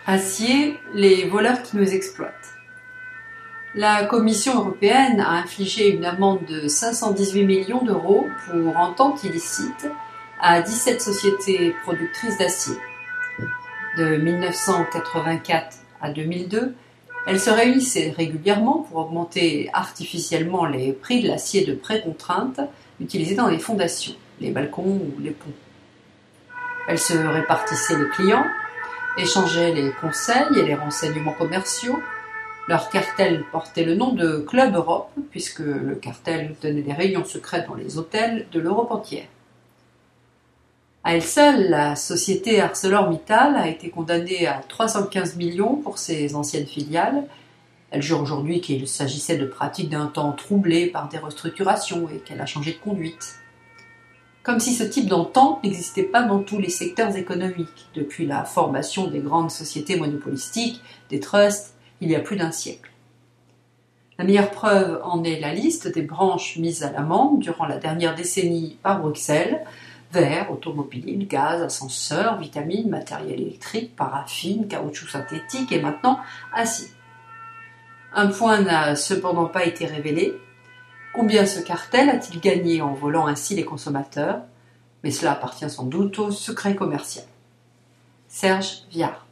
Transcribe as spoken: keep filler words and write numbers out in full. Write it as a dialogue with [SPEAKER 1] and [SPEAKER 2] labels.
[SPEAKER 1] Acier, les voleurs qui nous exploitent. La Commission européenne a infligé une amende de cinq cent dix-huit millions d'euros pour entente illicite à dix-sept sociétés productrices d'acier. De mille neuf cent quatre-vingt-quatre à deux mille deux, elles se réunissaient régulièrement pour augmenter artificiellement les prix de l'acier de pré-contrainte utilisé dans les fondations, les balcons ou les ponts. Elles se répartissaient les clients, échangeaient les conseils et les renseignements commerciaux. Leur cartel portait le nom de Club Europe, puisque le cartel tenait des réunions secrètes dans les hôtels de l'Europe entière. À elle seule, la société ArcelorMittal a été condamnée à trois cent quinze millions pour ses anciennes filiales. Elle jure aujourd'hui qu'il s'agissait de pratiques d'un temps troublé par des restructurations et qu'elle a changé de conduite. Comme si ce type d'entente n'existait pas dans tous les secteurs économiques, depuis la formation des grandes sociétés monopolistiques, des trusts, il y a plus d'un siècle. La meilleure preuve en est la liste des branches mises à l'amende durant la dernière décennie par Bruxelles: verre, automobile, gaz, ascenseur, vitamines, matériel électrique, paraffine, caoutchouc synthétique et maintenant acier. Un point n'a cependant pas été révélé. Combien ce cartel a-t-il gagné en volant ainsi les consommateurs? Mais cela appartient sans doute au secret commercial. Serge Viard.